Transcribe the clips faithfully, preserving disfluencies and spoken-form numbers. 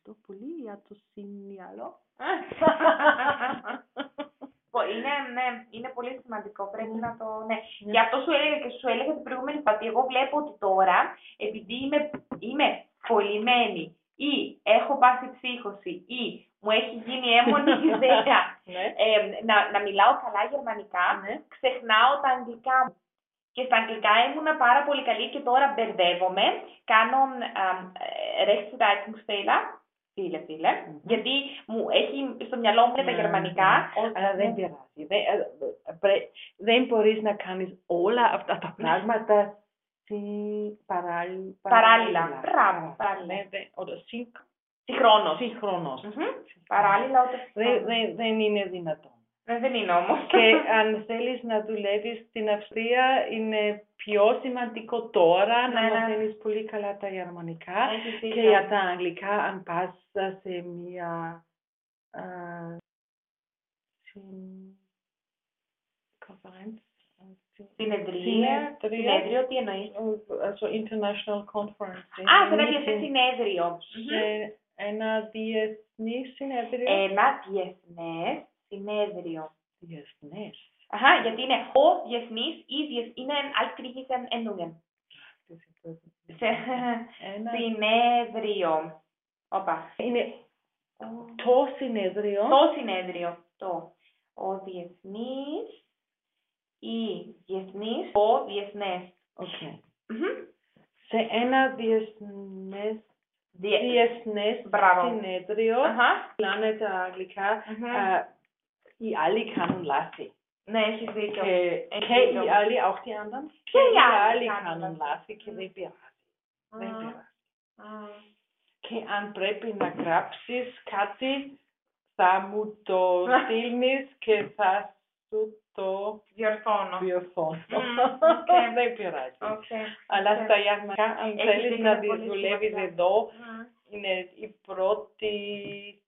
ευχαριστώ πολύ για το σύνολο. Είναι, ναι, είναι πολύ σημαντικό. Πρέπει Ναι. να το. Ναι. Ναι. Και αυτό σου έλεγα και σου έλεγα την προηγούμενη φορά. Εγώ βλέπω ότι τώρα, επειδή είμαι, είμαι φωλημένη ή έχω πάθει ψύχωση ή μου έχει γίνει έμμονη ιδέα Ναι. ε, να, να μιλάω καλά γερμανικά, Ναι. ξεχνάω τα αγγλικά μου. Και στα αγγλικά ήμουνα πάρα πολύ καλή και τώρα μπερδεύομαι. Κάνω Rechtschreibungsfehler. Φίλε, φίλε. Mm-hmm. Γιατί μου έχει στο μυαλό μου τα γερμανικά. Mm-hmm. Αλλά δεν πειράζει. Δεν, δεν μπορείς να κάνεις όλα αυτά τα πράγματα παράλληλα. Παράλληλα. Μπράβο. Συγχρόνως. Συγχρόνως. Παράλληλα όταν. Δεν είναι δυνατόν. Δεν είναι όμως. Και αν θέλεις να δουλεύεις στην Αυστρία, είναι πιο σημαντικό τώρα να μαθαίνεις πολύ καλά τα γερμανικά και για τα αγγλικά, αν πας σε μια συνεδρία, συνέδριο, τι εννοείς? International conference. Α, σε ένα διεθνές συνέδριο. Σε ένα διεθνές συνέδριο. Ένα διεθνές συνέδριο. Διεθνές. Αχα, γιατί είναι ο διεθνής ή διεθ... είναι altgriechischen Endungen. Συνέδριο. Όπα. Είναι το συνέδριο. Το συνέδριο. Το. Ο διεθνής ή διεθνής. Ο διεθνές. Okay. Mm-hmm. Σε ένα διεθνές Διε... διεθνές συνέδριο. Μιλάνε τα αγγλικά. Mm-hmm. Uh, οι άλλοι κάνουν λάθη. Ναι, έχεις δίκιο. Και, και οι άλλοι, auch die anderen, και οι άλλοι κάνουν λάθη και δεν πειράζει. Δεν πειράζει. Και αν πρέπει να γράψεις κάτι, θα μου το στείλεις και θα σου το διορθώνω. διορθώνω. Δεν πειράζει. Αλλά στα γερμανικά, αν θέλεις να δουλεύεις εδώ, είναι η πρώτη...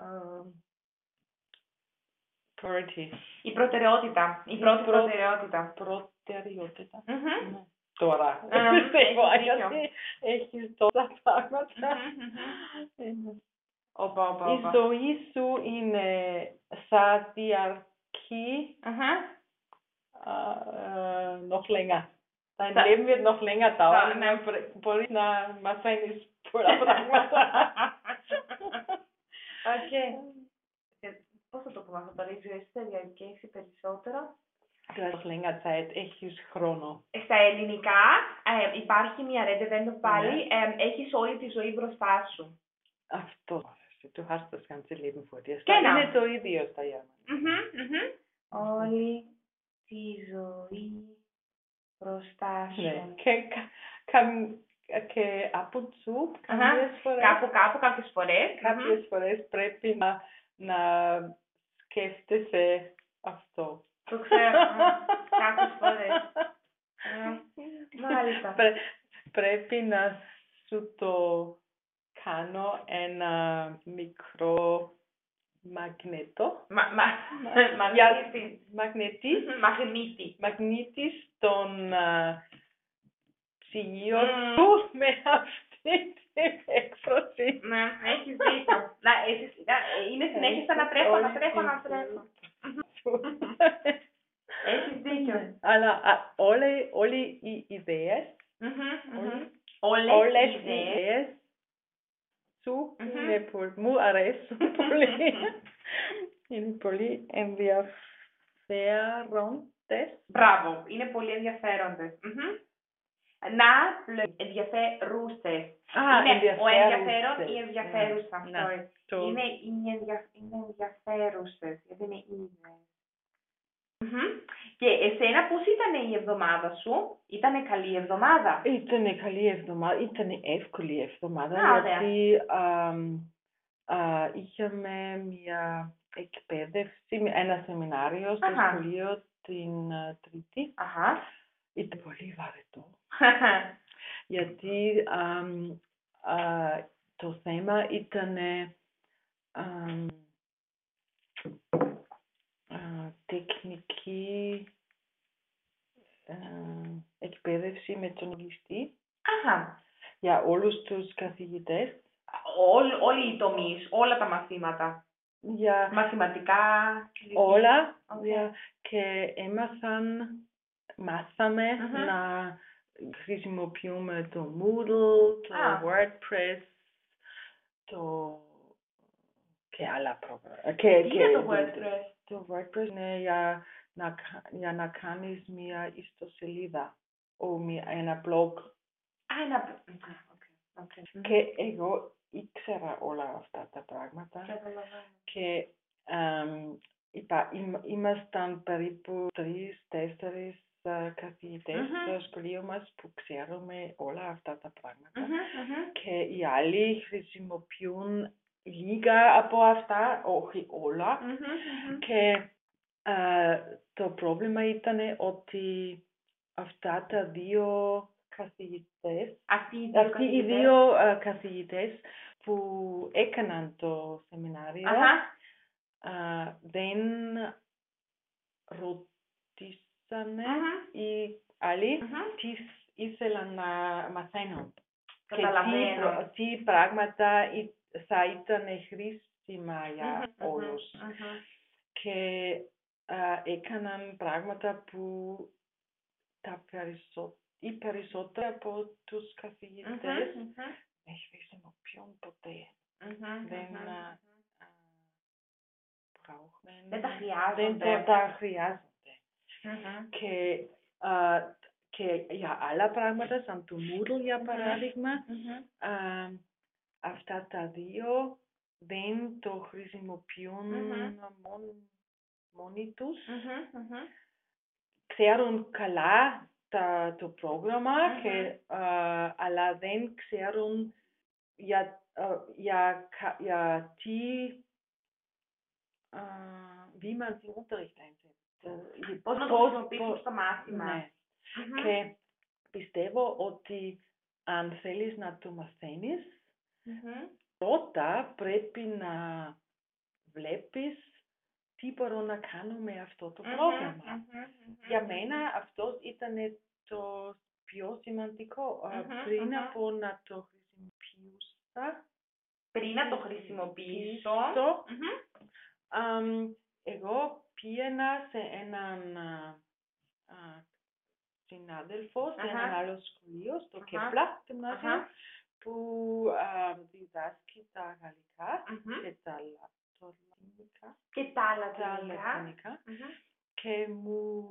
Η προτεραιότητα. Η πρώτη προτεραιότητα. Προτεραιότητα. Τώρα. Γιατί έχεις τόσα πράγματα. Όπα, όπα, όπα. Η ζωή σου είναι θα διαρκεί noch länger. Dein Leben wird noch länger dauern. Μπορείς να μαθαίνεις πολλά πράγματα. Οκ. Πώς θα το πούμε αυτό τώρα, η ζωή σου θα διαρκέσει περισσότερο. Noch länger Zeit, έχεις χρόνο. Στα ελληνικά ε, υπάρχει μια Redewendung πάλι, ε, έχεις όλη τη ζωή μπροστά σου. Αυτό. Du hast das ganze Leben vor dir. Genau. Είναι το ίδιο στα γερμανικά. Mm-hmm, mm-hmm. Όλη τη ζωή μπροστά σου. Ναι. Και, κα, και από του, κάποιες φορές, κάπου κάπου, κάποιες φορές, κάποιες mm-hmm. φορές πρέπει να, να σκέφτεσαι αυτό. Το ξέρω, κάποιες φορές. Μάλιστα. Πρέ, πρέπει να σου το κάνω ένα μικρό μαγνήτο. Μα, μα, μαγνήτη. Μαγνήτη. Μαγνήτη. Μαγνήτη στον ψυγείο mm. του με αυτή την έκφραση. Ναι, έχεις δίκιο. Να, έχεις, είναι συνέχεια σαν να τρέχω, να τρέχω, να τρέχω. Έχεις δίκιο. Αλλά όλες οι ιδέες, όλες οι ιδέες σου είναι πολύ, μου αρέσουν πολύ. Είναι πολύ ενδιαφέροντες. Μπράβο, είναι πολύ ενδιαφέροντες. Να ενδιαφέρουσες. Είναι ο ενδιαφέρον ή ενδιαφέρουσα. Είναι ενδιαφέρουσες, γιατί είναι ιδέες. Mm-hmm. Και εσένα πώς ήταν η εβδομάδα σου? Ήτανε καλή εβδομάδα? Ήτανε καλή εβδομάδα, ήτανε εύκολη εβδομάδα, ah, γιατί α, α, είχαμε μια εκπαίδευση, ένα σεμινάριο στο uh-huh. σχολείο την uh, Τρίτη. Uh-huh. Ήταν πολύ βαρετό, γιατί α, α, το θέμα ήτανε α, Uh, τεχνική uh, εκπαίδευση με τον ληστή Αχα. για όλους τους καθηγητές. Όλ, όλοι οι τομείς, όλα τα μαθήματα. Για Μαθηματικά, όλα. Okay. Για, και έμαθαν, μάθαμε Mm-hmm. να χρησιμοποιούμε το Moodle, το Ah. WordPress, το και άλλα πρόγραμματα. Τι είναι το WordPress? Το WordPress είναι για να, για να κάνεις μια ιστοσελίδα ή μια, ένα blog. Α, ένα blog. Okay. Okay. Και εγώ ήξερα όλα αυτά τα πράγματα. Και um, είπα, ήμασταν περίπου τρεις, τέσσερις uh, καθηγητές mm-hmm. στο σχολείο μας που ξέρουμε όλα αυτά τα πράγματα. Mm-hmm. Και οι άλλοι χρησιμοποιούν λίγα από αυτά, όχι όλα. Mm-hmm. Και uh, το πρόβλημα ήταν ότι αυτά τα δύο καθηγητές, αυτοί οι δύο αυτοί καθηγητές, οι δύο uh, καθηγητές που έκαναν το σεμινάριο uh-huh. uh, δεν ρωτήσανε uh-huh. οι άλλοι uh-huh. τι ήθελαν να μαθαίνουν και τι, τι πράγματα θα ήταν χρήσιμα για uh-huh. όλους. Uh-huh. Και uh, έκαναν πράγματα που τα περισσότερα οι περισσότεροι από τους καθηγητές mm-hmm. δεν χρησιμοποιούν ποτέ. Mm-hmm. Δεν Mm-hmm. brauchen. Δεν τα χρειάζονται. Δεν τα χρειάζονται. Mm-hmm. Και, uh, και για άλλα πράγματα, σαν το Moodle για παράδειγμα, mm-hmm. uh, αυτά τα δύο δεν το χρησιμοποιούν mm-hmm. μόν, μόνοι τους. Mm-hmm. Mm-hmm. Ξέρουν καλά τα, το πρόγραμμα, mm-hmm. και, uh, αλλά δεν ξέρουν για, uh, για, για τι, uh, wie man den Unterricht einsetzt. Πώς να το χρησιμοποιήσουν στο μάθημα. Ναι. Mm-hmm. Και πιστεύω ότι αν θέλεις να το μαθαίνεις, mm-hmm. πρώτα πρέπει να βλέπεις τι μπορώ να κάνω με αυτό το mm-hmm. πρόγραμμα. Mm-hmm. Για μένα αυτό ήταν το πιο σημαντικό. Mm-hmm. Πριν Mm-hmm. από να το χρησιμοποιούσα, πριν να το χρησιμοποιήσω, mm-hmm. um, εγώ πήγαινα σε έναν uh, συνάδελφο, σε uh-huh. έναν άλλο σχολείο, στο uh-huh. Κέπλα γυμνάσιο, uh-huh. που uh, διδάσκει τα γαλλικά uh-huh. και τα λατινικά. Και τα λατινικά. Uh-huh. Και μου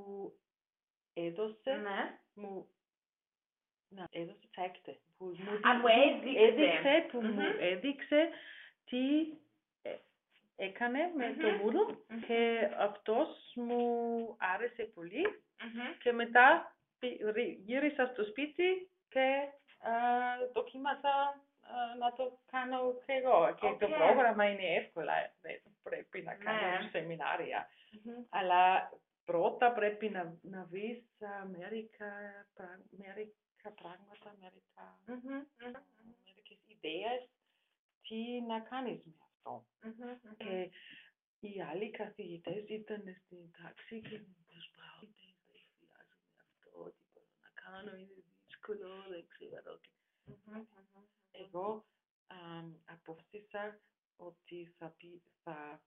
έδωσε, uh-huh. μου να, έδωσε, zeigte, που μου Α, που έδειξε. έδειξε, που uh-huh. μου έδειξε τι ε, έκανε με uh-huh. το Moodle uh-huh. και αυτός μου άρεσε πολύ uh-huh. και μετά γύρισα στο σπίτι και uh, δοκίμασα uh, να το κάνω και εγώ. Okay. Και το πρόγραμμα είναι εύκολα, δεν πρέπει να κάνεις yeah. σεμινάρια. Uh-huh. Αλλά πρώτα πρέπει να, να βρεις uh, μερικά, μερικά πράγματα, μερικά, uh-huh. μερικές ιδέες τι να κάνεις με αυτό. Uh-huh. Και οι άλλοι καθηγητές ήταν στην τάξη και μου προσπάθησαν, δεν χρειάζομαι αυτό, τι μπορώ να κάνω, είναι δύσκολο, δεν ξέρω τι. Uh-huh. Εγώ um, αποφάσισα ότι θα, πει, θα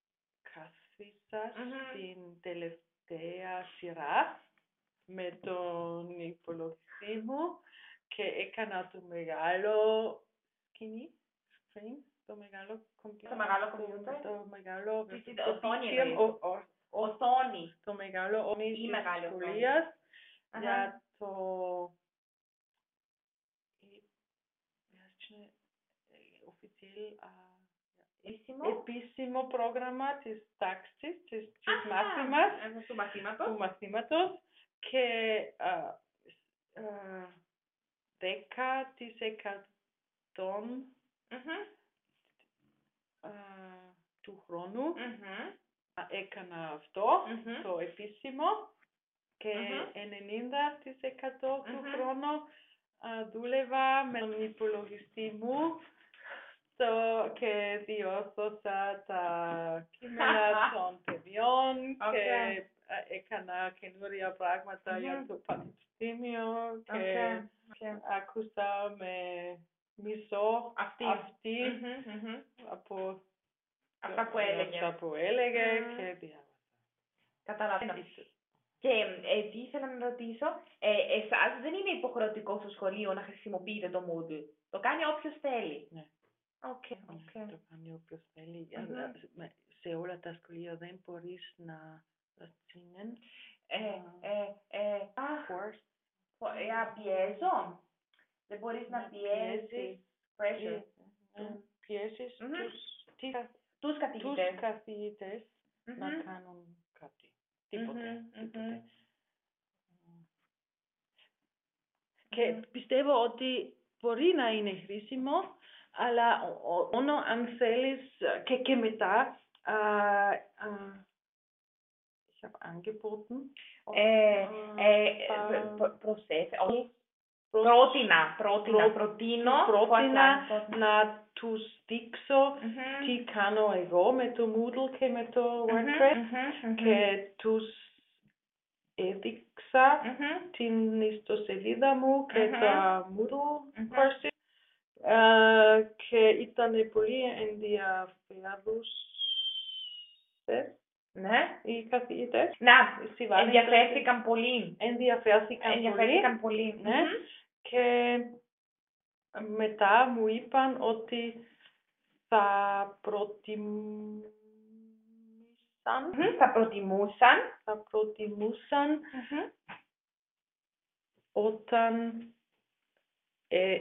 κάθισα uh-huh. στην τελευταία σειρά με τον υπολογιστή μου και έκανα το μεγάλο σκηνή, screen, το μεγάλο κομπιούτερ. Το μεγάλο κομπιούτερ. Το μεγάλο οθόνη. Οθόνη. Το μεγάλο οθόνη της σχολείας για το επίσημο πρόγραμμα της τάξης, της μάθημας, του μαθήματος. του μαθήματος και uh, uh, δέκα τοις εκατό uh-huh. uh, του χρόνου uh-huh. έκανα αυτό, uh-huh. το επίσημο και uh-huh. ενενήντα τοις εκατό uh-huh. του χρόνου uh, δούλευα με τον υπολογιστή μου so, και διόρθωσα τα κείμενα των παιδιών okay. και uh, έκανα καινούρια πράγματα mm-hmm. για το πανεπιστήμιο και okay. Okay. άκουσα με μισό Αυτή. αυτή Μμμ, μμμ. από Αυτά που έλεγε. αυτά που έλεγε Μμμ. και διάβασα. Καταλαβαίνω. Και ε, τι ήθελα να ρωτήσω, ε, εσάς δεν είναι υποχρεωτικό στο σχολείο να χρησιμοποιείτε το Moodle. Το κάνει όποιος θέλει. Ναι. Οκ, Ναι, οκ. το κάνει όποιος θέλει. Μμμ. Αλλά με- σε όλα τα σχολεία δεν μπορείς να προτείνεις Ε, ε, ε, αχ, course. πο- ε, α, πιέζω. Δεν μπορείς να Να πιέζεις. πιέζεις. Pressure. Ε, πιέζεις Μμμ. τους, τι- Τους τους καθηγητές. καθηγητές να Μμμ. κάνουν κάτι. Τίποτε. Μμμ, τίποτε. μμμ. Και Μμμ. πιστεύω ότι μπορεί να είναι χρήσιμο, αλλά ο- μόνο αν θέλεις και, και μετά äh, äh, ich habe angeboten Ε, ε, äh, προ- προσέθε, όχι. προς- Πρότεινα, πρότεινα, προ- προτείνω. πρότεινα πρότεινα. να τους δείξω Μμμ. τι κάνω εγώ με το Moodle και με το Μμμ, WordPress μμμ, μμμ. και τους έδειξα Μμμ. την ιστοσελίδα μου και Μμμ. τα Moodle Μμμ. courses ε, και ήταν πολύ ενδιαφέρουσες Ναι. οι καθηγητές. Να, Συμβάλλουν ενδιαφέρθηκαν πολύ. Ενδιαφέρθηκαν πολύ. Ενδιαφέρθηκαν πολύ. Ναι. Μμμ. Και μετά μου είπαν ότι θα προτιμούσαν, Μμμ. Θα προτιμούσαν. θα προτιμούσαν Μμμ. όταν ε,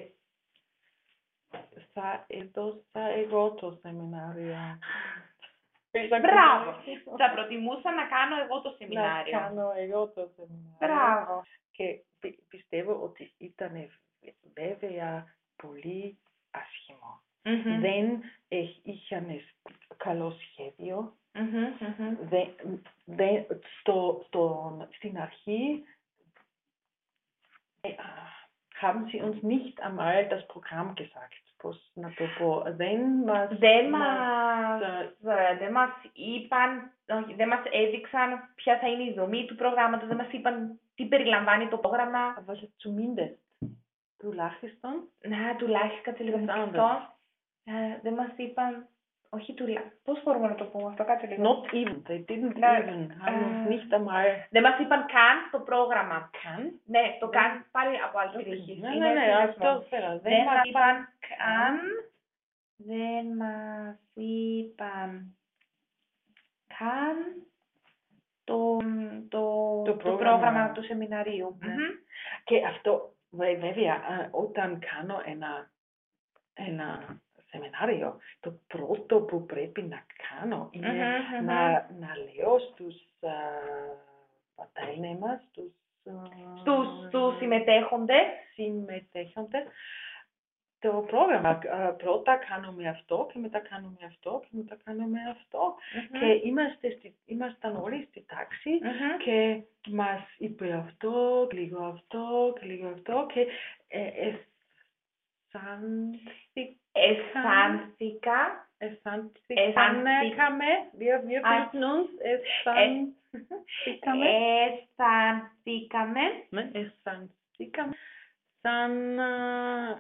θα έδωσα εγώ το σεμινάριο. Μπράβο. Θα προτιμούσα να κάνω εγώ το Να σεμινάριο. κάνω εγώ το σεμινάριο. Μπράβο. Και πι- πιστεύω ότι ήταν βέβαια πολύ άσχημο. Μμμ. Δεν έχ- είχαν καλό σχέδιο. Μμμ, μμμ. Δεν, δεν, στο, στο, στην αρχή äh, haben sie uns nicht einmal das Programm gesagt. Πώς να το πω, δεν μας... Δεν μας, μας, ε, δεν μας είπαν, όχι, δεν μας έδειξαν ποια θα είναι η δομή του προγράμματος, δεν μας είπαν τι περιλαμβάνει το πρόγραμμα. aber zumindest τουλάχιστον Να, τουλάχιστον κάτσε λίγο να It's σκεφτώ. Ε, δεν μας είπαν, όχι τουλάχιστον, πώς μπορούμε να το πούμε αυτό, κάτσε λίγο. not even, they didn't Ναι, even, haben uns ε, nicht einmal Δεν μας είπαν καν το πρόγραμμα. kann. Ναι, το Δεν- καν πάλι από άλλη περιοχή. Ναι, Είναι ναι, ναι, συνδεσμός. αυτό θέλω. Δεν μας είπαν είπαν καν, δεν μας είπαν καν το, το, Το το πρόγραμμα. πρόγραμμα του σεμιναρίου. Ναι. Μμμ. Και αυτό, βε- βέβαια, ε, όταν κάνω ένα, ένα σεμινάριο, το πρώτο που πρέπει να κάνω είναι Μμμ, μμμ. να, να λέω στους teilnehmers, στους, ε, Στους, στους συμμετέχοντες. συμμετέχοντες, το πρόγραμμα. Ε, πρώτα κάνουμε αυτό και μετά κάνουμε αυτό και μετά κάνουμε αυτό. Μμμ. Και είμαστε στη, ήμασταν όλοι στη τάξη Μμμ. και μας είπε αυτό, και λίγο αυτό και λίγο αυτό και ε, αισθάνθη- Αισθάνθηκα. αισθάνθηκαμε, wir, wir Α, fühlten uns, αισθάνθηκαμε, Αισθανθήκαμε. ναι, αισθάνθηκαμε σαν, ε,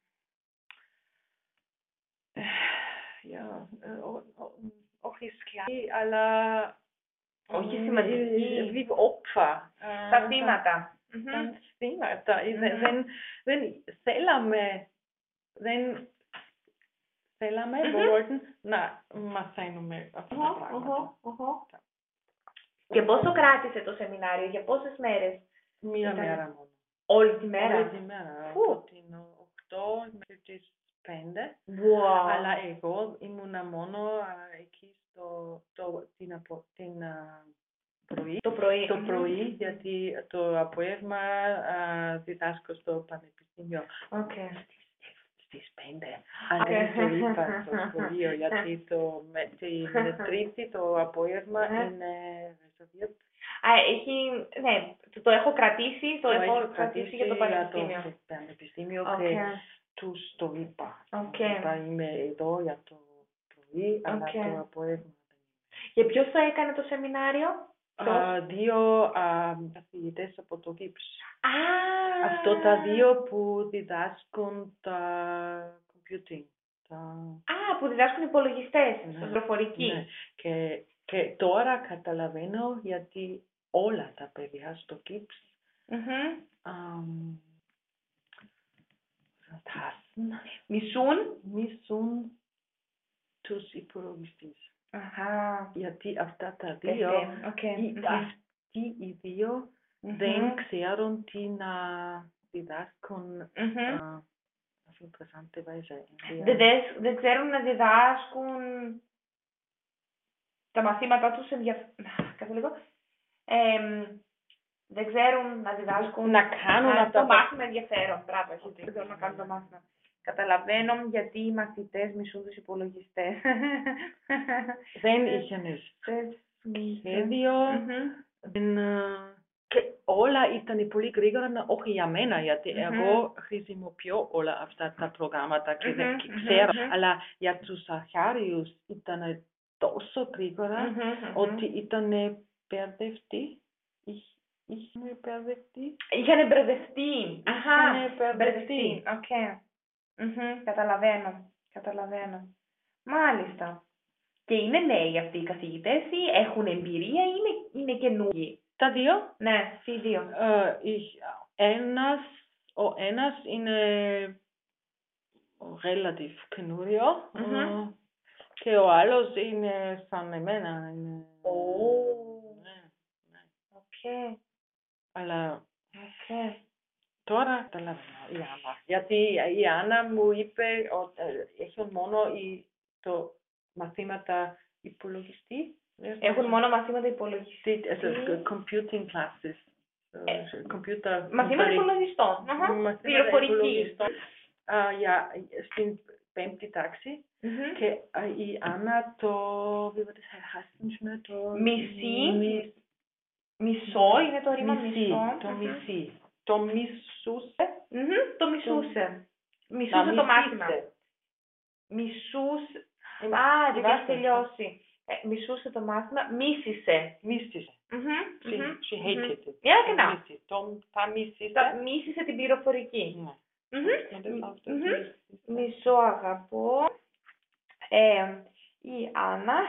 ja, ε, ο- ο- όχι σκλάβοι, αλλά Όχι ε, σημαντικοί. wie Opfer. Τα Ε, θύματα. σαν Μμμ. θύματα. Ε, δεν- Μμμ. Δεν, δεν θέλαμε, δεν θέλαμε, Μμμ. wollten να μαθαίνουμε αυτά τα Οχο, πράγματα. οχο, οχο. Και πόσο κράτησε το σεμινάριο, για πόσες μέρες? Μία Ήταν- μέρα μόνο. Όλη τη μέρα. Όλη τη μέρα. Φου. Από την οκτώ μέχρι τις πέντε. Wow. Αλλά εγώ ήμουνα μόνο α, εκεί στο, το, την, απο, την α, πρωί. Το πρωί. Το Μμμ. πρωί, γιατί το απόγευμα α, διδάσκω στο πανεπιστήμιο. Οκ. Στις πέντε. Αλλά δεν το είπα στο Okay. σχολείο, γιατί το, με, την Τρίτη το απόγευμα Ναι. είναι reserviert. Α, έχει, ναι, το, το έχω κρατήσει, το, έχω έχω κρατήσει για το πανεπιστήμιο. το πανεπιστήμιο Οκ. και τους το είπα. Οκ. Είπα, είμαι εδώ για το πρωί, αλλά Οκ. το απόγευμα δεν. Και ποιος το έκανε το σεμινάριο? Α, δύο α, καθηγητές από το ΚΙΠΣ. Α, Αυτό τα δύο που διδάσκουν τα computing. Τα... Α, που διδάσκουν υπολογιστές, Ναι, πληροφορική. ναι. Και, και τώρα καταλαβαίνω γιατί όλα τα παιδιά στο ΚΙΠΣ Mm-hmm. um, hassen, Μισούν. μισούν τους υπολογιστές. Αχα. Γιατί αυτά τα δύο, Okay. οι, Mm-hmm. αυτοί οι δύο Mm-hmm. δεν ξέρουν τι να διδάσκουν Mm-hmm. uh, auf interessante Weise. Δεν, δεν ξέρουν να διδάσκουν τα μαθήματά τους ενδιαφέρον. Δεν ξέρουν να διδάσκουν να κάνουν να αυτά το τα μάθημα ενδιαφέρον. Μπράβο, έχετε. Δεν θέλουν να κάνουν το μάθημα. Καταλαβαίνω γιατί οι μαθητές μισούν τους υπολογιστές. δεν είχαν σχέδιο. Και όλα ήταν πολύ γρήγορα, όχι για μένα, γιατί εγώ χρησιμοποιώ όλα αυτά τα προγράμματα και δεν ξέρω. Αλλά για τους αρχάριους ήταν τόσο γρήγορα ότι ήταν μπερδευτοί. Είχαν μπερδευτεί. Είχαν μπερδευτεί. Αχα, Είχαν μπερδευτεί. Οκ. Καταλαβαίνω. Καταλαβαίνω. Μάλιστα. Και είναι νέοι αυτοί οι καθηγητές ή έχουν εμπειρία ή είναι, είναι καινούργοι? Τα δύο. Ναι, οι δύο. Uh, ich, ένας, ο ένας είναι relativ καινούριο Mm-hmm. uh, και ο άλλος είναι σαν εμένα. Είναι... Oh. Ναι, ναι. Okay. Αλλά okay. τώρα καταλαβαίνω η Άννα. Γιατί η Άννα μου είπε ότι έχουν μόνο οι, το μαθήματα υπολογιστή. Έχουν μόνο μαθήματα υπολογιστή. Computing classes. Ε, computer, μαθήματα υπολογιστών. Πληροφορική. Για στην πέμπτη τάξη. Mm-hmm. Και η Άννα το... Wie war das heißt? Το... Μισή. Μισ... Μισό είναι το ρήμα μισή. μισό. Το μισή. Το μισούσε. Mm-hmm. Το μισούσε. Το... Μισούσε το μάθημα. Μισούσε. Α, δεν έχει τελειώσει. Ε, μισούσε το μάθημα, μίσησε. Μίσησε. Mm-hmm. She, she hated it. Ja, genau. Το, τα μίσησε. Τα μίσησε την πληροφορική. Ναι. Mm-hmm. Mm-hmm. Μισό αγαπώ. Ε, η Άννα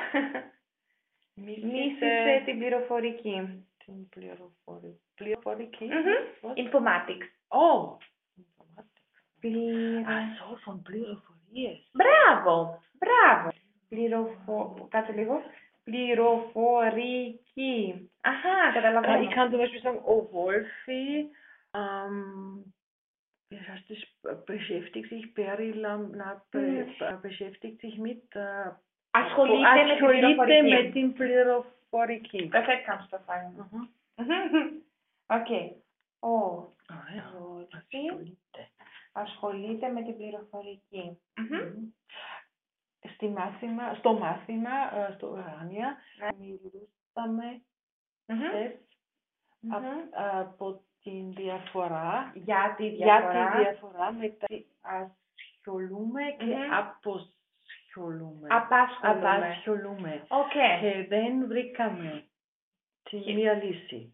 μίσησε την πληροφορική. Την πληροφορική. Πληροφορική. Mm-hmm. Informatics. Oh. Πληρο... Αχ, von πληροφορίες. Μπράβο, μπράβο. Πληροφο... Κάτσε λίγο. Πληροφορική. Αχα, καταλαβαίνω. Ich kann zum Beispiel sagen, oh Wolfi, ähm, wie heißt das, beschäftigt sich, Perilam, na, be, hm. beschäftigt sich mit, äh, ασχολείται, ασχολείται με την πληροφορική. Perfekt kannst du das sagen. Mhm. Okay. Oh. Ωραία. Ασχολείται. Ασχολείται με την πληροφορική. Mm-hmm. Στη μάθημα, στο μάθημα, στο Ουράνια, mm-hmm. μιλούσαμε mm-hmm. mm-hmm. από την διαφορά, για τη διαφορά, για τη διαφορά μεταξύ ασχολούμαι mm-hmm. και αποσχολούμαι. Απασχολούμαι. Απασχολούμαι. Okay. Και δεν βρήκαμε τη μία λύση.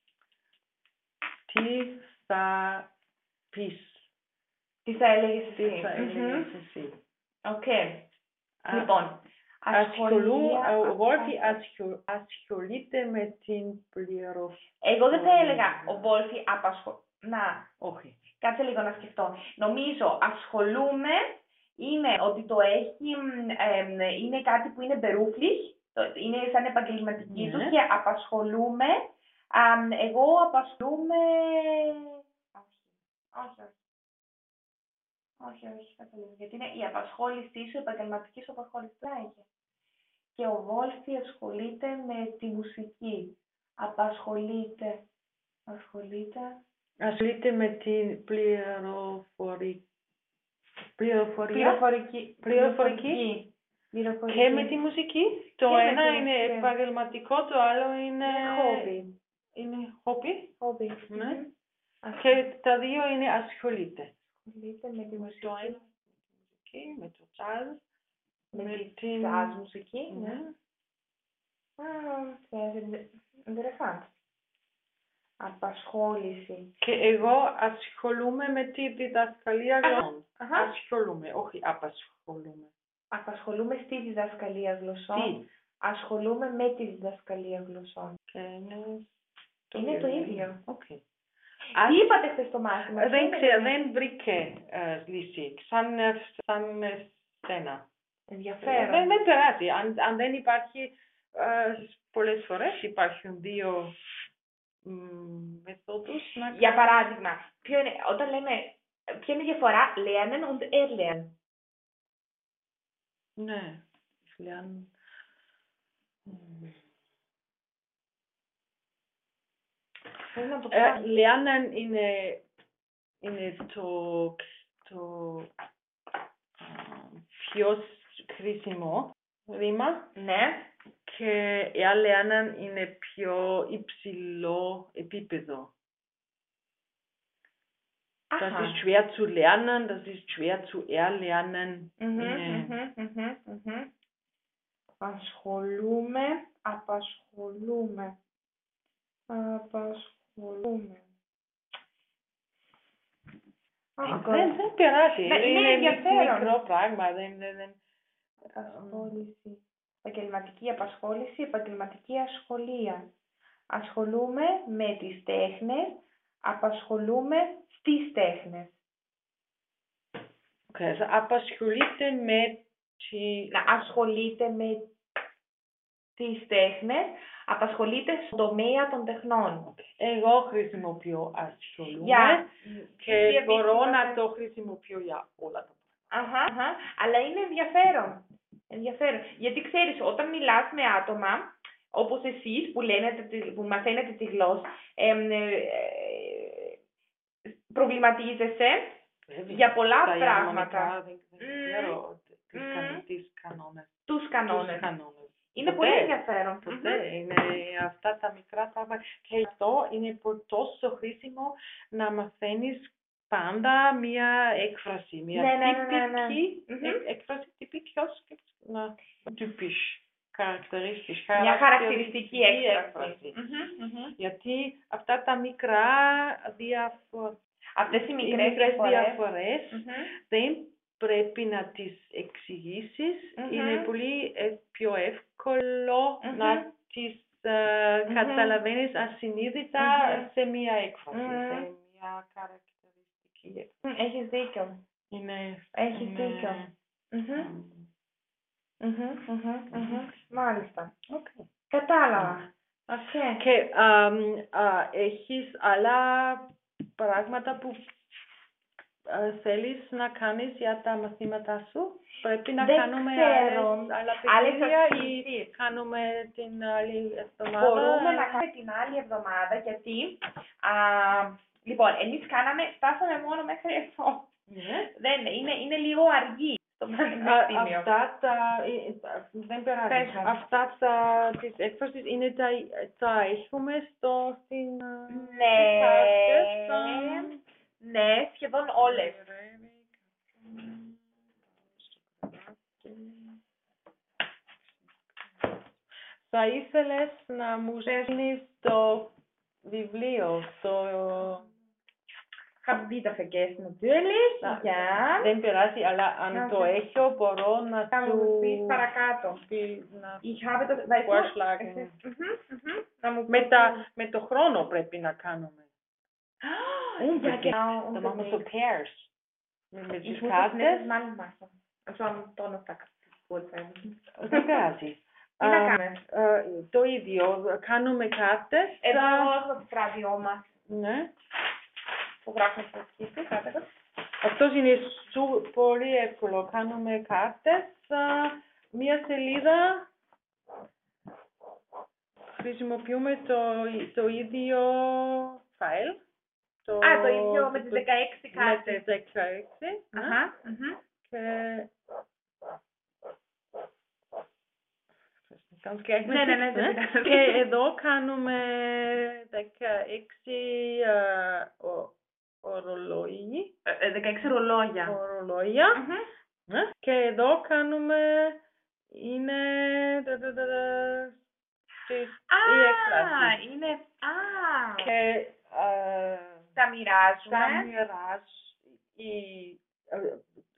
Τι θα πεις? Τι θα έλεγες εσύ? Τι θα έλεγες mm-hmm. εσύ? Οκ. Okay. Λοιπόν, ο Βόλφι ασχολείται με την πληροφορία. Εγώ δεν θα έλεγα ο Βόλφι απασχολείται. Να, όχι. Κάτσε λίγο να σκεφτώ. Νομίζω ασχολούμαι είναι ότι το έχει, ε, είναι κάτι που είναι beruflich, είναι σαν επαγγελματική mm. του και απασχολούμαι. Α, εγώ απασχολούμαι... Όχι, όχι. Όχι, όχι, καταλαβαίνω. Γιατί είναι η απασχόλησή σου, η επαγγελματική σου απασχόληση έχει. Και ο Βόλφι ασχολείται με τη μουσική. Απασχολείται. Ασχολείται. Ασχολείται με την πληροφορική. Πληροφορική. Πληροφορική. Πληροφορική. Και με τη μουσική. Το και ένα είναι και... επαγγελματικό, το άλλο είναι... χόμπι. Είναι χόμπι. Χόμπι. Ναι. Mm-hmm. Και τα δύο είναι ασχολείται. Ασχολείται με τη μουσική. Το ένα, με τη μουσική, με το jazz. Με, με την jazz μουσική, ναι. Mm-hmm. Interessant. Απασχόληση. Και εγώ ασχολούμαι με τη διδασκαλία γλωσσών. Αχα. Ασχολούμαι, όχι απασχολούμαι. Απασχολούμαι στη διδασκαλία γλωσσών. Τι. Ασχολούμαι με τη διδασκαλία γλωσσών. Και είναι το είναι ίδιο. Το ίδιο. Okay. Τι είπατε χθες στο μάθημα? Δεν ξέρω, δεν βρήκε uh, λύση. Σαν, σαν στένα. Ενδιαφέρον. Δεν, δεν περάσει. Αν, αν δεν υπάρχει, uh, πολλές φορές υπάρχουν δύο mm, μεθόδους. Να... Για παράδειγμα, ποιο είναι, όταν λέμε, ποια είναι η διαφορά lernen und erlernen? Ναι, lernen. Θέλω να το Ε, κάνω. lernen είναι, είναι το, το uh, πιο χρήσιμο ρήμα. Ναι. Και erlernen είναι πιο υψηλό επίπεδο. Aha. Das ist schwer zu lernen, das ist schwer zu erlernen. Mhm, είναι... mhm, mhm, mhm. Ασχολούμαι, απασχολούμαι, απασχολούμαι. Δεν, δεν, δεν περάσει. Ναι, είναι είναι ενδιαφέρον. Μικρό πράγμα. Δεν, δεν, δεν... Απασχόληση. Επαγγελματική απασχόληση, επαγγελματική ασχολία. Ασχολούμαι με τις τέχνες, απασχολούμαι στις τέχνες. Okay, also απασχολείται με τη... Να ασχολείται με τις τέχνες, απασχολείται στον τομέα των τεχνών. Εγώ χρησιμοποιώ ασχολούμαι yeah. και yeah. μπορώ yeah. να το χρησιμοποιώ για όλα τα πράγματα. Αχα, αχα. Αλλά είναι ενδιαφέρον. ενδιαφέρον. Γιατί ξέρεις, όταν μιλάς με άτομα, όπως εσείς που, λένε, που μαθαίνετε τη γλώσσα, ε, ε, ε, προβληματίζεσαι Βέβαια. για πολλά τα πράγματα. Δεν ξέρω mm. τις κανόνες. Τους κανόνες. κανόνες. Είναι ποτέ, πολύ ενδιαφέρον. Ποτέ. Mm-hmm. Είναι αυτά τα μικρά πράγματα. Και αυτό είναι τόσο χρήσιμο να μαθαίνεις πάντα μία έκφραση. Μία ναι, τυπική ναι, ναι, ναι. Εκ, έκφραση. Τυπική, να, τυπική. Χαρακτηριστική, μια χαρακτηριστική έκφραση. έκφραση. Mm-hmm, mm-hmm. Γιατί αυτά τα μικρά διαφορές, αυτές οι μικρές διαφορές, διαφορές mm-hmm. δεν πρέπει να τις εξηγήσεις. Mm-hmm. Είναι πολύ πιο εύκολο mm-hmm. να τις uh, mm-hmm. καταλαβαίνεις ασυνείδητα mm-hmm. σε μία έκφραση, mm-hmm. σε μία χαρακτηριστική έκφραση. Έχεις δίκιο. Είναι, Έχεις είναι... δίκιο. Mm-hmm. Mm-hmm, mm-hmm, mm-hmm. Μάλιστα. Okay. Κατάλαβα. Okay. Και α, α, έχεις άλλα πράγματα που α, θέλεις να κάνεις για τα μαθήματά σου? Πρέπει να Δεν κάνουμε ξέρω. άλλες, άλλα παιδιά ή κάνουμε την άλλη εβδομάδα? Μπορούμε να κάνουμε την άλλη εβδομάδα γιατί α, λοιπόν, εμείς κάναμε, φτάσαμε μόνο μέχρι εδώ. Yeah. Δεν, είναι, είναι λίγο αργή. Α, αυτά τα, δεν περάσει. Αυτά τα, τις έκφρασεις είναι τα, τα έχουμε στο, στην, ναι, κάρτες, τα... ναι, σχεδόν όλες. Θα ήθελες να μου στείλεις το βιβλίο, το... Hab die da vergessen, natürlich, ja. Δεν περάσει, αλλά αν το έχω, μπορώ να θα σου πεις παρακάτω. Να ich habe das, weißt du, με, τα, με το χρόνο πρέπει να κάνουμε. Oh, ja, genau. Da machen wir so Pairs. Mit ich muss das nächstes Mal machen. Also am Donnerstag. Δεν περάσει. Τι να κάνουμε? Το ίδιο, κάνουμε κάρτες. Εδώ έχω το βράδυό μας. Ναι. Που γράφουμε στο σκήτη, κάτω. Αυτός είναι σου, πολύ εύκολο. Κάνουμε κάρτες, μία σελίδα, χρησιμοποιούμε το, το ίδιο file. Το, Α, το ίδιο με τις δεκαέξι κάρτες. Με τις δεκαέξι. Αχα. Mm-hmm. Και... Ναι, ναι, ναι, ναι. Και εδώ κάνουμε δεκαέξι uh, ορολόγια. δεκαέξι ρολόγια. Ορολόγια. Mm-hmm. Και εδώ κάνουμε είναι της Α, η έκφραση. είναι... Α, Και ε, τα μοιράζουμε. τα μοιράζουν, οι- ε,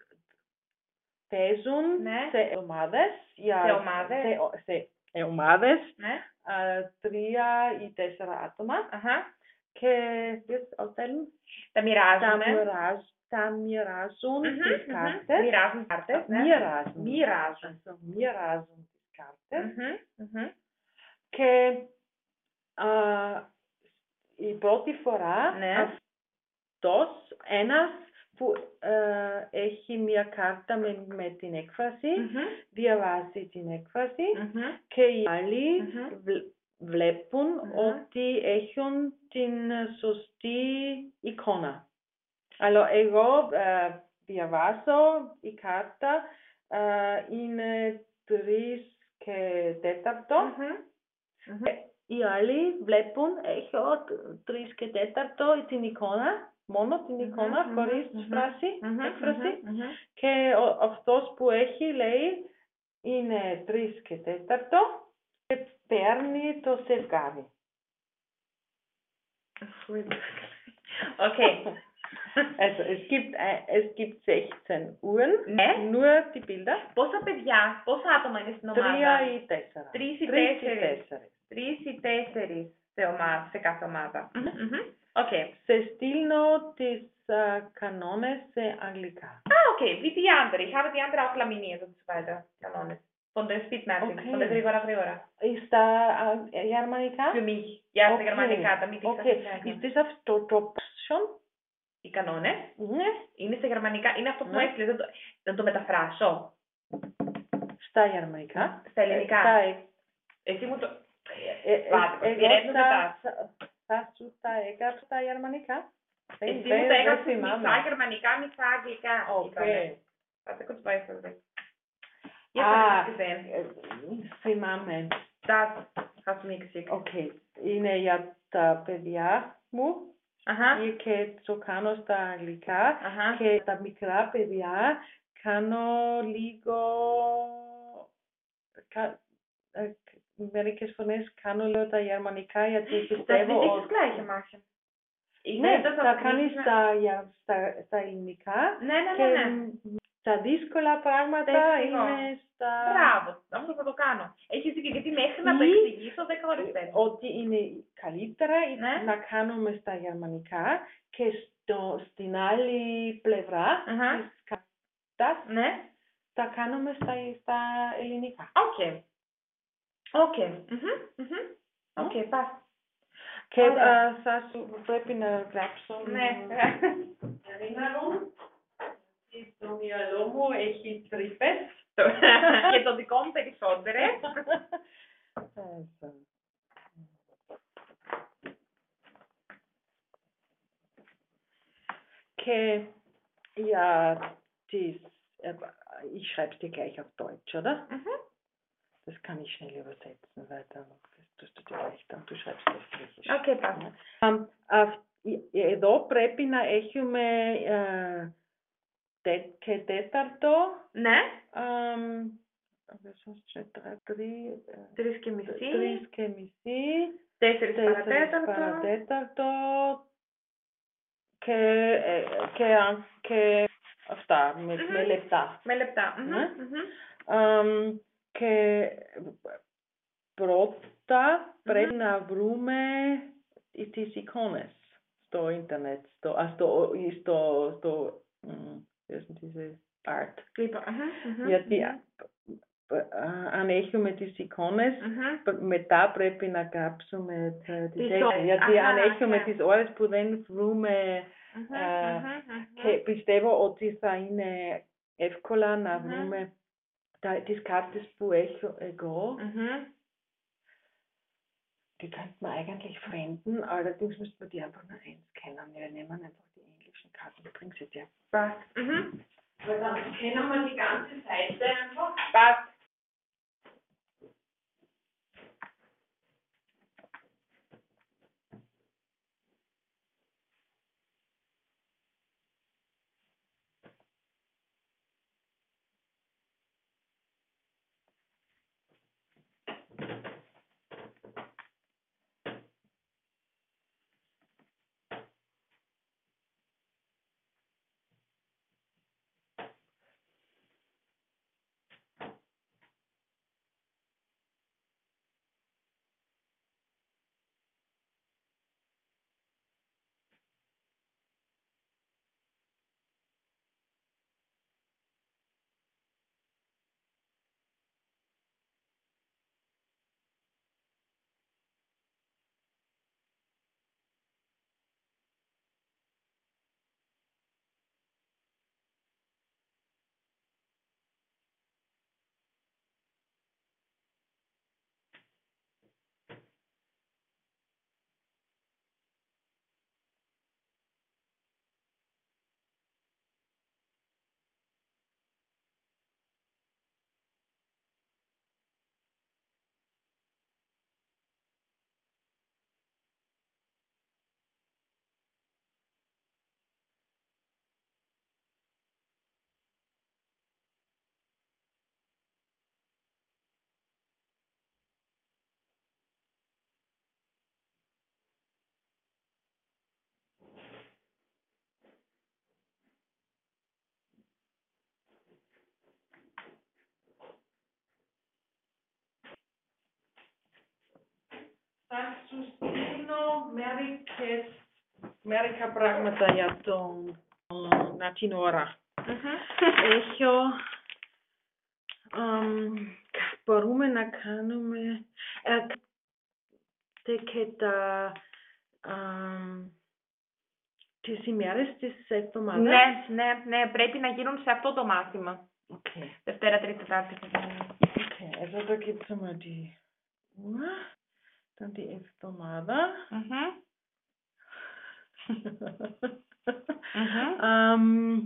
παίζουν Ναι. σε ομάδες. για- Σε ομάδες. Σε, σε ε, ομάδες, Ναι. ε, τρία ή τέσσερα άτομα. Αχα. Και jetzt ausstellen. Τα Τα μοιράζουμε. μοιράζουν, τα μοιράζουν Μμμ, τις μμμ. κάρτες. Μοιράζουν κάρτες, ναι. Μοιράζουν. Μοιράζουν. Also, μοιράζουν τις κάρτες. Μμμ, μμμ. Και α, η πρώτη φορά Ναι. αυτός ένας που ε, έχει μία κάρτα με, με την έκφραση Μμμ. διαβάζει την έκφραση Μμμ. και οι άλλοι Μμμ. βλ- βλέπουν Μμμ. ότι έχουν την σωστή εικόνα. Αλλά εγώ ε, διαβάζω η κάρτα ε, είναι τρεις και τέταρτο. Μμμ. Μμμ. Οι άλλοι βλέπουν, έχω τρεις και τέταρτο την εικόνα, μόνο την εικόνα, Μμμ, χωρίς μμμ, φράση, μμμ, έκφραση. μμμ, μμμ. Και ο, αυτός που έχει λέει είναι τρεις και τέταρτο και παίρνει το ζευγάρι. Okay. Also, es gibt, äh, es gibt sechzehn Uhren, Ναι. nur die Bilder. Πόσα παιδιά, πόσα άτομα είναι στην ομάδα? Τρία ή τέσσερα. Τρεις ή Τρεις ή τέσσερις. τέσσερις. Τρεις ή τέσσερις σε, ομάδα, σε κάθε ομάδα. Μμμ, μμμ. Οκ. Σε στείλω τις äh, κανόνες σε αγγλικά. Ah, okay, wie die andere. Ich habe die andere auch laminiert und so weiter. Kanonen. Von der Speedmapping, Okay. von der γρήγορα γρήγορα. Στα äh, γερμανικά. Für mich. Ja, στα Okay. γερμανικά, damit ich das Okay. nicht Ist das auf το, το schon? Οι κανόνες Ναι. είναι στα γερμανικά. Είναι αυτό που μου Ναι. έστειλες. Δεν το, δεν το μεταφράσω. Στα γερμανικά. Στα ελληνικά. Στα, ε, Εσύ μου το... ε, Πάτε, εγώ διαιρέτουμε θα, μετά. θα, θα σου τα έγραψα στα γερμανικά. Δεν- Εσύ δεν- μου τα δεν έγραψες θυμάμαι. μισά γερμανικά, μισά αγγλικά. Okay. Warte kurz weiter. Jetzt Ah, habe ich es gesehen. ε, θυμάμαι. Das hast du mir geschickt. Okay. Είναι για τα παιδιά μου Αχα. και το κάνω στα αγγλικά Αχα. και τα μικρά παιδιά κάνω λίγο κα, ε, μερικές φορές κάνω λίγο τα γερμανικά γιατί Das will πιστεύω ich das ότι gleiche machen. Ich ναι, will das τα auf κάνεις Griechisch- στα, για- στα, στα ελληνικά Ναι, ναι, και ναι, ναι. τα δύσκολα πράγματα Τεχνικό. είναι στα... Μπράβο, αυτό θα το κάνω. Έχεις δίκιο, γιατί μέχρι να το Ή- εξηγήσω δέκα ώρες παίρνει. ότι είναι καλύτερα Ναι. να κάνουμε στα γερμανικά και στο, στην άλλη πλευρά Αχα. της κάρτας Ναι. τα κάνουμε στα, στα ελληνικά. Οκ. Οκ. Μμμ, μμμ. Οκ, πας. Και Ωραία. α, θα σου πρέπει να γράψω Ναι. ενημερών. Το μυαλό μου έχει τρύπες. Και το δικό μου περισσότερες. Έτσι. Και ja, dies, äh, ich schreibe es dir gleich auf Deutsch, oder? Mhm. Das kann ich schnell übersetzen, weil dann tust du dir leichter und du schreibst auf Griechisch. Οκ, πας. Um, αυ- ε- εδώ πρέπει να έχουμε ε, τε- και τέταρτο. Ναι. Um, τρεις, Τρεις και μισή. τρεις και μισή. Τέσσερις Τέσσερις παρατέταρτο. παρατέταρτο και, ε, και, αν- και αυτά με, Μμμ. με λεπτά. Με λεπτά. Μμμ, Ναι. μμμ. Αμ, και πρώτα πρέπει να βρούμε τις εικόνες στο ίντερνετ, στο, α, στο, στο, στο μ, ποιος είναι diese art. Λοιπόν, μμμ, μμμ, Γιατί μμμ. α, α, αν έχουμε τις εικόνες, Μμμ. π- μετά πρέπει να κάψουμε τα- τις Τις έξι. ώρες. Γιατί Αχα, αν έχουμε αχα. τις ώρες που δεν βρούμε Μμμ, ε, μμμ, μμμ. και πιστεύω ότι θα είναι εύκολα να Μμμ. βρούμε τα, τις κάρτες που έχω εγώ. Mhm. Die könnten wir eigentlich verwenden, allerdings müssten wir die einfach nur einscannen. Wir nehmen einfach die englischen Karten, ich bringe sie dir. Passt. Mhm. Weil dann scannen wir die ganze Seite einfach. Passt. και μερικά πράγματα για τον, να την ώρα. Έχω, um, μπορούμε να κάνουμε ε, και τα, um, τις ημέρες της εβδομάδας. Ναι, ναι, ναι, πρέπει να γίνουν σε αυτό το μάθημα. Okay. Δευτέρα, Τρίτη, Τετάρτη. Okay, also da gibt es einmal die Uhr, dann die εβδομάδα. Mhm. mhm. um,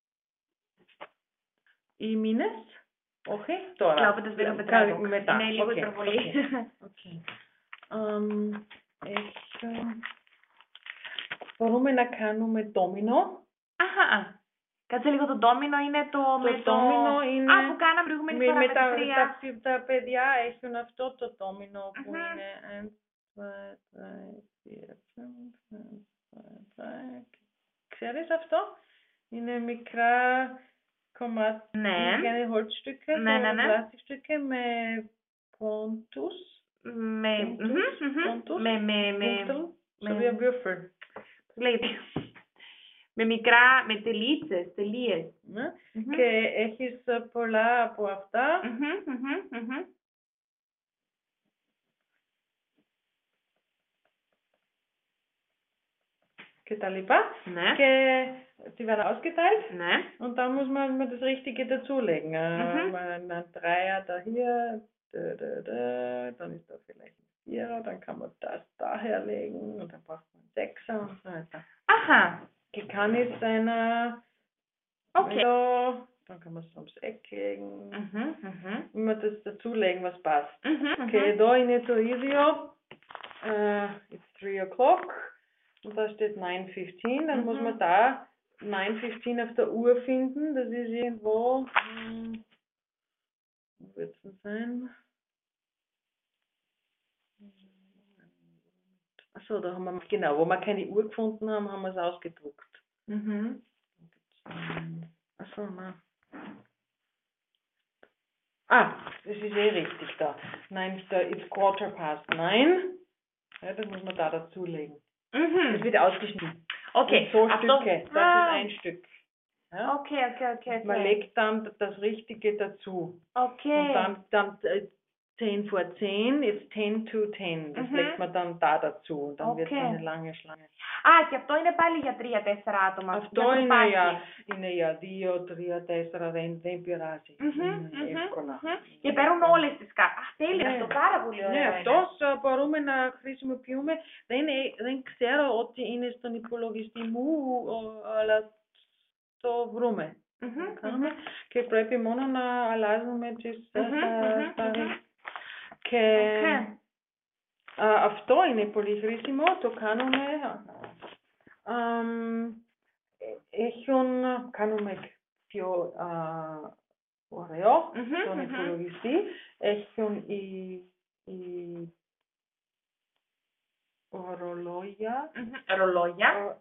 οι μήνες, όχι, τώρα. Glaube, das wäre Betrag. Μετά. Είναι λίγο Okay, υπερβολή. okay, okay. Um, έχω... Μπορούμε να κάνουμε ντόμινο. Αχα, κάτσε λίγο, το ντόμινο είναι το, το με το... ντόμινο είναι... Α, που κάναμε προηγούμενη με, φορά με με τα, τρία. τα, τα παιδιά έχουν αυτό το ντόμινο που uh-huh. είναι ένα, δύο, τρία, τέσσερα, πέντε. Ξέρεις αυτό? Είναι μικρά κομμάτια, ναι. kleine Holzstücke, ναι, ναι, ναι. Plastikstücke με πόντους. Με, πόντους, με, με, με, so wie ein Würfel. Λέγεται. Με μικρά, με τελίτσες, τελείες. Ναι. Mm-hmm. Και έχεις πολλά από αυτά. Mm-hmm, mm-hmm, mm-hmm. Και τα λοιπά. Ναι. Και die werden ausgeteilt. Ναι. Und dann muss man das Richtige dazulegen. Mhm. Ein Dreier da hier, da, da, da, dann ist da vielleicht ein Vierer, dann kann man das daher legen und dann braucht man einen Sechser und so weiter. Aha. Και κάνεις ένα okay. Melo, dann kann man es ums Eck legen. Mhm, mhm. Immer das dazulegen, was passt. Mhm, και εδώ είναι το ίδιο. Uh, it's three o'clock. Und da steht nine fifteen, dann mhm. muss man da nine fifteen auf der Uhr finden. Das ist irgendwo, hm, wo wird es denn sein? Achso, da haben wir, genau, wo wir keine Uhr gefunden haben, haben wir es ausgedruckt. Mhm. Achso, na. Ah, das ist eh richtig da. Nein, da ist quarter past nine. Ja, das muss man da dazulegen. Mhm. Das wird ausgeschnitten. Okay. Und so Ach Stücke. So. Das Ah. ist ein Stück. Ja? Okay, okay, okay, okay. Man legt dann das Richtige dazu. Okay. Und dann, dann äh, zehn vor zehn ist ten to ten. Das Mhm. legt man dann da dazu. Und dann okay. wird es eine lange Schlange. Α, και αυτό είναι πάλι για τρία τέσσερα άτομα. Αυτό είναι για, είναι για δύο τρία τέσσερα, δεν, δεν πειράζει. Mm-hmm, είναι mm-hmm, εύκολα. Mm-hmm. Και παίρνουν όλες τις κάρτες. Αχ, τέλεια, ναι. αυτό πάρα πολύ ωραίο. Ναι, αυτός μπορούμε να χρησιμοποιούμε. Δεν, δεν ξέρω ότι είναι στον υπολογιστή μου, αλλά το βρούμε. Mm-hmm, κάνουμε mm-hmm. Και πρέπει μόνο να αλλάζουμε τις mm-hmm, τα, mm-hmm. Και okay. α, αυτό είναι πολύ χρήσιμο, το κάνουμε. Α, έχουν, κάνουμε πιο α, ωραίο mm-hmm, στον mm-hmm. υπολογιστή. Έχουν οι, οι ορολόγια. Mm-hmm. Ρολόγια.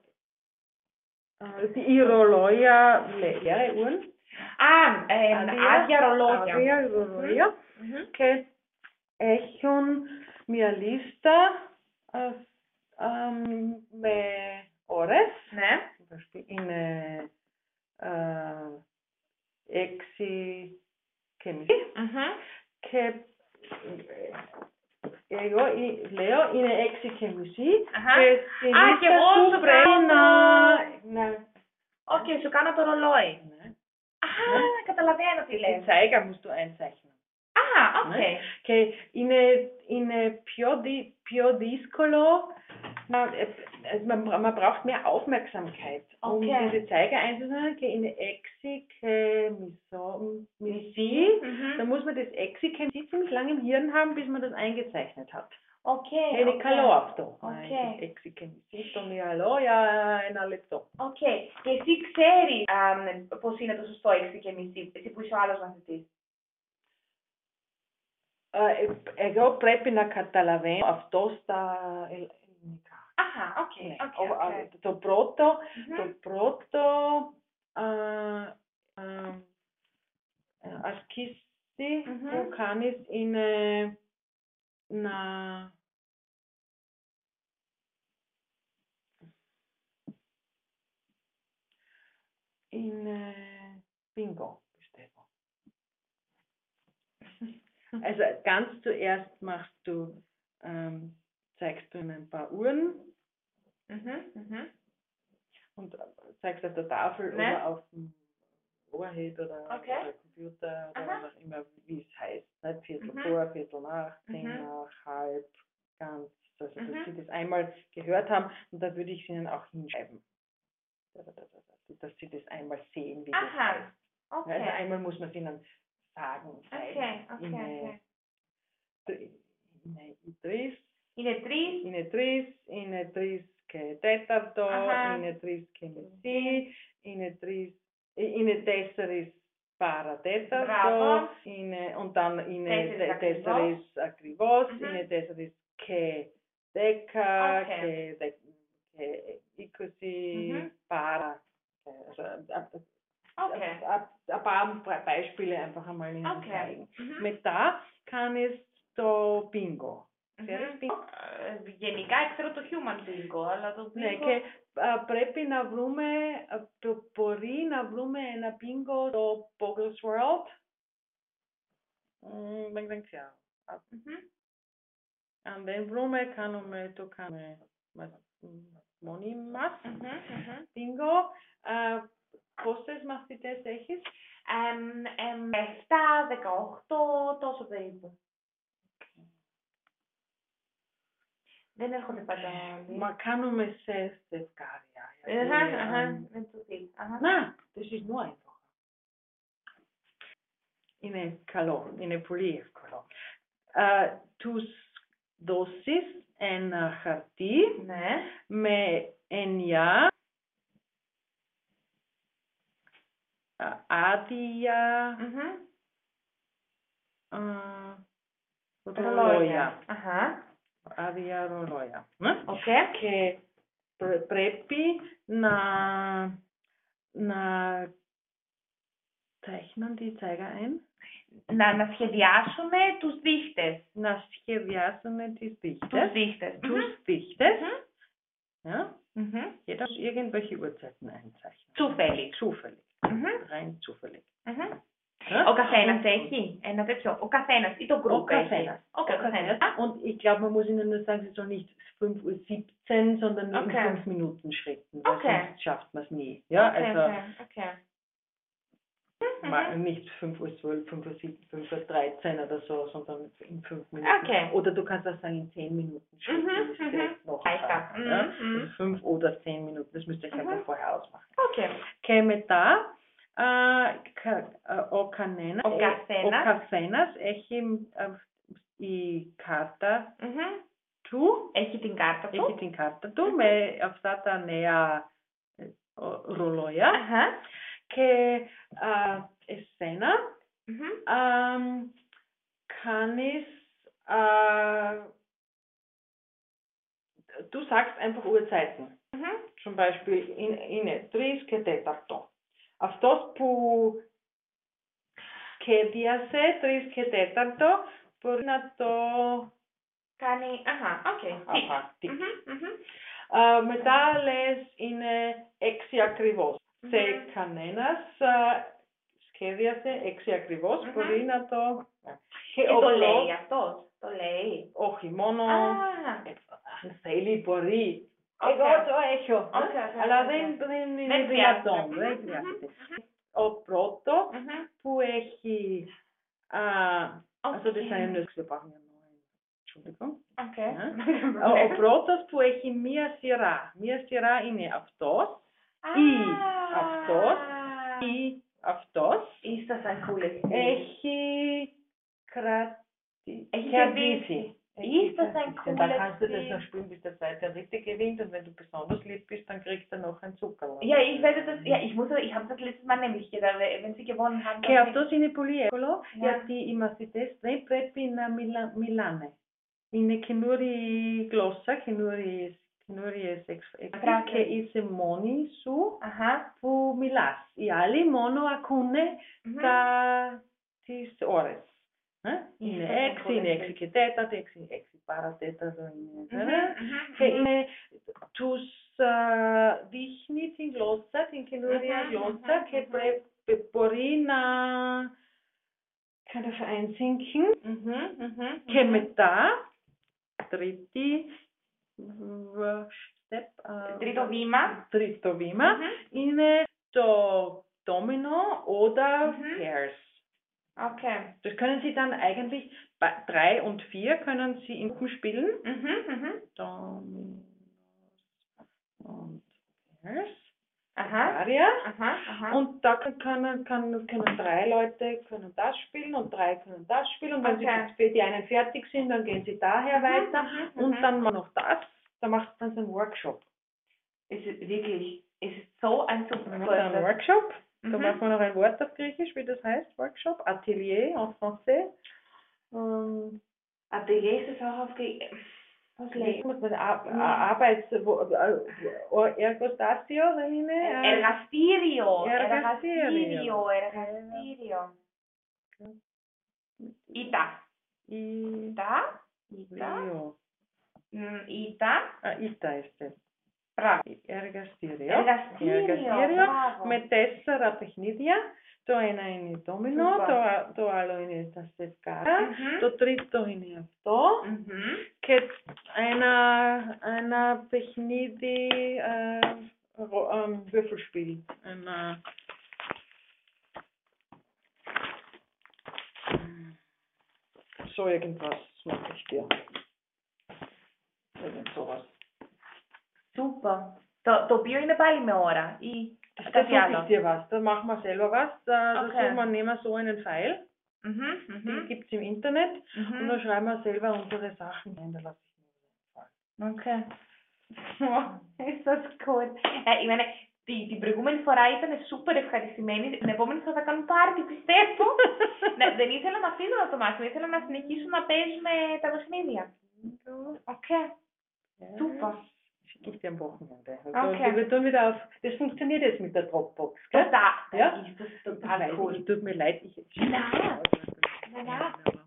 Οι ρολόγια, leere Uhren. Α, ε, άδεια ρολόγια. Άδεια ρολόγια. Mm-hmm. Και έχουν μια λίστα α, α, με ώρες. Ναι. Είναι α, έξι και μισή. Mm-hmm. Και εγώ λέω είναι έξι και μισή. Και στη Α, και εγώ σου πρέπει κάνω να... Ναι. Οκ, σου κάνω το ρολόι. Ναι. Α, ναι. Καταλαβαίνω τι λες. Ich zeige, musst du einzeichnen. Α, οκ. Okay. Και είναι, είναι πιο, δι, πιο δύσκολο, man, man braucht mehr Aufmerksamkeit, okay. um diese Zeiger einzuzeichnen. Και είναι έξι και μισή. Mm-hmm. Da muss man das έξι και μισή ziemlich lange im Hirn haben, bis man das eingezeichnet hat. Okay, είναι okay. καλό αυτό. Okay. έξι και μισή στο μυαλό για ένα λεπτό. Οκ. Okay. Και εσύ ξέρεις um, πώς είναι το σωστό έξι και μισή, εσύ που είσαι ο άλλος μαθητής. Uh, εγώ πρέπει να καταλαβαίνω αυτό στα ελληνικά. Αχα, οκ. Okay, okay, okay. Το πρώτο, mm-hmm. το πρώτο uh, uh, ασκήση mm-hmm. που κάνεις είναι να είναι Bingo, πιστεύω. Also ganz zuerst machst du, ähm, zeigst du ihnen ein paar Uhren Mhm, mhm. und zeigst auf der Tafel Ne? oder auf dem Overhead oder, Okay. oder Computer oder Aha. was auch immer, wie es heißt. Ne? Viertel Mhm. vor, Viertel nach, zehn Mhm. nach, halb, ganz. Also, dass Mhm. sie das einmal gehört haben und da würde ich es ihnen auch hinschreiben. Dass sie das einmal sehen, wie das Aha. heißt. Okay. Also einmal muss man es ihnen sagen. Okay, okay, in okay. Είναι οι τρεις, Είναι τρεις. είναι τρεις, είναι τρεις και τέταρτο, Αχα. είναι τρεις και μισή, είναι τρεις, είναι τέσσερις παρατέταρτο, Μπράβο. είναι, und dann είναι Τέσσερις τε- ακριβώς. τέσσερις ακριβώς, Μμμ. είναι τέσσερις και δέκα Οκ. και, δε, και είκοσι Μμμ. παρα. Also, ab, Okay. ab, ein paar Beispiele einfach einmal Ihnen Okay. zeigen. Mhm. Μετά κάνεις το bingo. Ξέρεις Mhm. bingo? Ε, Γενικά ξέρω το human bingo, αλλά το bingo... Ναι, και α, πρέπει να βρούμε, α, το- μπορεί να βρούμε ένα bingo στο Bogle's World. Μ, δεν, δεν ξέρω. Α, Mhm. Αν δεν βρούμε, κάνουμε, το κάνουμε μα- μ, μόνοι μας. Mhm. Mhm. Bingo. Α, πόσες μαθητές έχεις? Εμ, εμ, επτά, δεκαοκτώ, τόσο περίπου. Δεν έρχονται πάντα όλοι. Μα κάνουμε σε ζευγάρια. Αχα, γιατί, αχα, αν- δεν του πει. Αχα. Να, das ist nur einfach. Είναι καλό, είναι πολύ εύκολο. Uh, τους δώσεις ένα χαρτί Ναι. με εννιά uh, άδεια Μμμ. uh, Ρολόγια. ρολόγια. Αχα. Άδεια ρολόγια. Ναι. Οκ. Και πρέ- πρέπει να, να zeichnen die Zeiger ein. Να, να σχεδιάσουμε τους δείχτες. Να σχεδιάσουν τις Τους Dichter. δείχτες. Τους Dichter. Μμμ. Ja, Μμμ. jeder muss irgendwelche Uhrzeiten einzeichnen. Zufällig. Zufällig. Μμμ. Rein zufällig. Μμμ. Ja? Ο καθένας Und- έχει ένα τέτοιο. Ο καθένας ή το Ο group έχει. καθένας. Ο Ο καθένας. καθένας. Und ich glaube, man muss ihnen nur sagen, sie soll nicht fünf Uhr siebzehn, sondern nur Okay. in fünf Minuten Schritten, weil Okay. sonst schafft man es nie. Ja, Okay, also okay, okay. mal Mhm. nicht fünf Uhr zwölf, fünf Uhr sieben, fünf Uhr dreizehn oder so, sondern in fünf Minuten. Okay. Oder du kannst auch sagen, in zehn Minuten Schritten Mhm, ist mhm. direkt noch Leichter. schaffen. Mhm, Ja? mhm. Also fünf oder zehn Minuten, das müsst ihr euch Mhm. einfach vorher ausmachen. Okay. Και μετά α, κα, α, ο, κανένα, Ο καθένας. ο καθένας έχει α, η κάρτα Μμμ. του, Έχει την κάρτα του. έχει την κάρτα του Μμμ. με αυτά τα νέα ε, ο- ρολόγια Αχα. και α, εσένα Μμμ. α, κάνεις α, du sagst einfach Uhrzeiten. Μμμ. Zum Beispiel είναι, είναι τρεις και τέταρτο. Αυτός που σχέδιασε τρεις και τέταρτο μπορεί να το Κάνει. Αχα. Οκ. Αχα, τι. Μμμ, μμμ. Α, μετά λες είναι έξι ακριβώς. Μμμ. Σε κανένας α, σχέδιασε έξι ακριβώς, Μμμ. μπορεί να το... Και ο το πρώτος- λέει αυτός. Το λέει. Όχι, μόνο Α. αν θέλει μπορεί. Οκ. Εγώ το έχω. Οκ, οκ, Αλλά οκ. δεν, δεν είναι Δεν δυνατόν. χρειάζεται. Δεν Μμμ, χρειάζεται. μμμ. Ο πρώτος Μμμ. που έχει... Α, also das Okay. sind nur wir brauchen ja nur ein. Entschuldigung. Οκ. Ja. Ο, ο πρώτος που έχει μία σειρά. Μία σειρά είναι αυτός ή αυτός ή αυτός. Ήσασταν cool. Έχει κρατήσει. Έχει κερδίσει. κερδίσει. Έχει Ήσασταν κερδίσει. cool. Und dann kannst du das noch spielen, bis der zweite richtig gewinnt. Und wenn du besonders lieb bist, dann kriegst du noch ein Zuckerl. Ja, ich werde das, ja, ich muss, ich habe das letztes Mal nämlich gedacht, wenn sie gewonnen haben. Και dann- αυτός είναι πολύ εύκολο, Ναι. γιατί οι μαθητές δεν πρέπει να μιλα, μιλάνε. Είναι καινούργια γλώσσα, καινούριες, καινούριες εκφράσεις Φράσεις. και είσαι μόνη σου Αχα. που μιλάς. Οι άλλοι μόνο ακούνε Μμμ. τα, τις ώρες. Ε? Είναι Ήσασταν έξι, πολύ είναι έξι εύκολο. και τέταρτο, έξι, έξι παρατέταρτο είναι. Μμμ, ε? μμμ, Και μμμ. είναι τους δείχνει τη γλώσσα, την καινούρια Mhm, γλώσσα mhm, και mhm. πρέπει, μπορεί να kann das einsinken Mhm, mhm, και mhm. μετά τρίτη β- step, äh, Τρίτο βήμα. τρίτο βήμα Mhm. είναι το Domino oder Mhm. Pairs. Okay. Das können Sie dann eigentlich bei drei und vier können Sie in Gruppen spielen. Mhm, mhm. Dominos und Pairs. Aha. Aria. Aha, aha. Und da können, können, können drei Leute können das spielen und drei können das spielen. Und wenn Okay. sie für die einen fertig sind, dann gehen sie daher Mhm, weiter. mhm, Und mhm. dann noch das. Da macht man so einen Workshop. Es ist wirklich, es ist so ein super Dann macht man einen Workshop. Da Mhm. macht man noch ein Wort auf Griechisch, wie das heißt, Workshop. Atelier en français. Ähm, Atelier ist es auch auf die, was Jetzt legt? muss man Ar Arbeits... wo- äh, Ergostasio, Renine? Εργαστήριο, Εργαστήριο. εργαστήριο, εργαστήριο. Ήτα. Ita. Ήτα, ήτα, Io. μ, ήτα, Ah, Ita ist es. μπράβο. Εργαστήριο. Εργαστήριο, Εργαστήριο μπράβο. με τέσσερα παιχνίδια. Το ένα είναι ντόμινο, Σούπα. το, α- το άλλο είναι τα στευκάρα, Μμμ. το τρίτο είναι αυτό Mhm. και ένα, ένα παιχνίδι äh, Ro- ähm, Würfelspiel. Ένα, so irgendwas mache ich dir. Irgend sowas. Super. Το, το οποίο είναι πάλι με ώρα ή Da κάτι suche άλλο. ich dir was, da machen wir selber was. Da, da Okay. suchen wir, nehmen wir so einen Pfeil, Mhm, die mhm, gibt es im Internet und da mhm. schreiben wir selber unsere Sachen rein. Da lasse ich mir was einfallen. Okay. Ist das cool. Ε, η μένα, τη, την προηγούμενη φορά ήταν super ευχαριστημένη. Την επόμενη φορά θα κάνουν πάρτι, πιστεύω. Ναι, δεν ήθελα να φύγω από το μάθημα. Ήθελα να συνεχίσουμε να παίζουμε τα παιχνίδια. Okay. Super. Schicke ich dir am Wochenende. Okay. Und wir tun wieder auf. Das funktioniert jetzt mit der Dropbox, gell? Da, da Ja? ist das Ich total weiß, cool. es tut mir leid, ich schicke Na, das aus. na, na. Aber